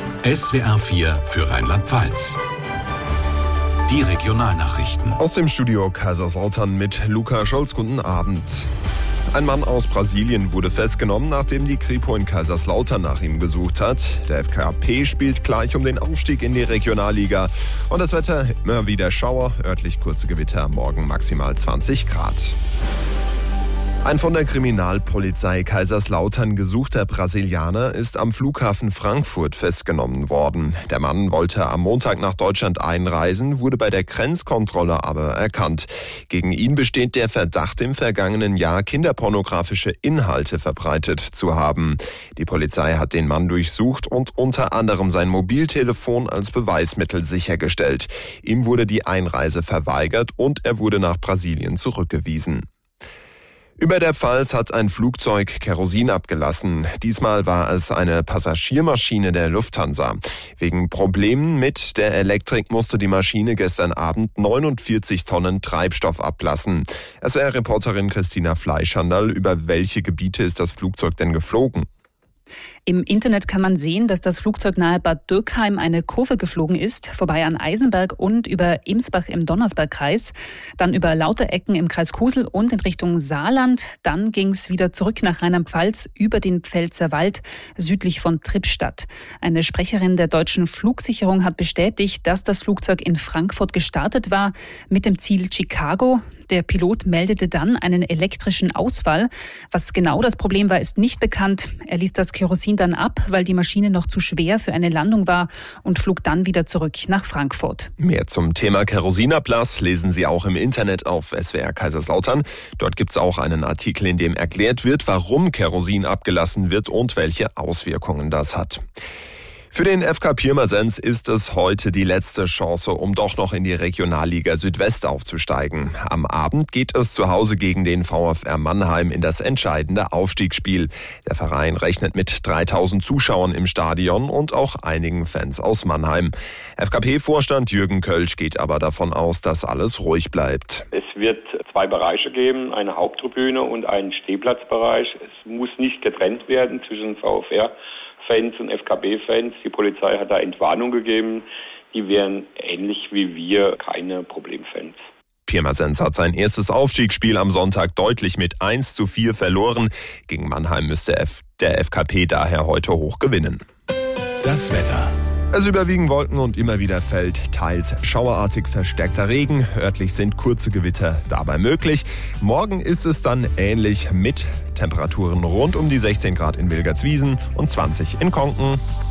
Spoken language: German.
SWR 4 für Rheinland-Pfalz. Die Regionalnachrichten. Aus dem Studio Kaiserslautern mit Luca Scholz. Guten Abend. Ein Mann aus Brasilien wurde festgenommen, nachdem die Kripo in Kaiserslautern nach ihm gesucht hat. Der FKP spielt gleich um den Aufstieg in die Regionalliga. Und das Wetter immer wieder Schauer, örtlich kurze Gewitter, morgen maximal 20 Grad. Ein von der Kriminalpolizei Kaiserslautern gesuchter Brasilianer ist am Flughafen Frankfurt festgenommen worden. Der Mann wollte am Montag nach Deutschland einreisen, wurde bei der Grenzkontrolle aber erkannt. Gegen ihn besteht der Verdacht, im vergangenen Jahr kinderpornografische Inhalte verbreitet zu haben. Die Polizei hat den Mann durchsucht und unter anderem sein Mobiltelefon als Beweismittel sichergestellt. Ihm wurde die Einreise verweigert und er wurde nach Brasilien zurückgewiesen. Über der Pfalz hat ein Flugzeug Kerosin abgelassen. Diesmal war es eine Passagiermaschine der Lufthansa. Wegen Problemen mit der Elektrik musste die Maschine gestern Abend 49 Tonnen Treibstoff ablassen. SWR-Reporterin Christina Fleischhandel, über welche Gebiete ist das Flugzeug denn geflogen? Im Internet kann man sehen, dass das Flugzeug nahe Bad Dürkheim eine Kurve geflogen ist, vorbei an Eisenberg und über Imsbach im Donnersbergkreis, dann über Lauterecken im Kreis Kusel und in Richtung Saarland. Dann ging es wieder zurück nach Rheinland-Pfalz über den Pfälzerwald südlich von Trippstadt. Eine Sprecherin der deutschen Flugsicherung hat bestätigt, dass das Flugzeug in Frankfurt gestartet war mit dem Ziel Chicago. Der Pilot meldete dann einen elektrischen Ausfall. Was genau das Problem war, ist nicht bekannt. Er ließ das Kerosin dann ab, weil die Maschine noch zu schwer für eine Landung war und flog dann wieder zurück nach Frankfurt. Mehr zum Thema Kerosinablass lesen Sie auch im Internet auf SWR Kaiserslautern. Dort gibt es auch einen Artikel, in dem erklärt wird, warum Kerosin abgelassen wird und welche Auswirkungen das hat. Für den FK Pirmasens ist es heute die letzte Chance, um doch noch in die Regionalliga Südwest aufzusteigen. Am Abend geht es zu Hause gegen den VfR Mannheim in das entscheidende Aufstiegsspiel. Der Verein rechnet mit 3000 Zuschauern im Stadion und auch einigen Fans aus Mannheim. FKP-Vorstand Jürgen Kölsch geht aber davon aus, dass alles ruhig bleibt. Es wird 2 Bereiche geben, eine Haupttribüne und einen Stehplatzbereich. Es muss nicht getrennt werden zwischen VfR-Fans und FKB-Fans. Die Polizei hat da Entwarnung gegeben. Die wären ähnlich wie wir keine Problemfans. Pirmasens hat sein erstes Aufstiegsspiel am Sonntag deutlich mit 1:4 verloren. Gegen Mannheim müsste der FKP daher heute hoch gewinnen. Das Wetter. Es überwiegen Wolken und immer wieder fällt teils schauerartig verstärkter Regen. Örtlich sind kurze Gewitter dabei möglich. Morgen ist es dann ähnlich mit Temperaturen rund um die 16 Grad in Wilgertswiesen und 20 in Konken.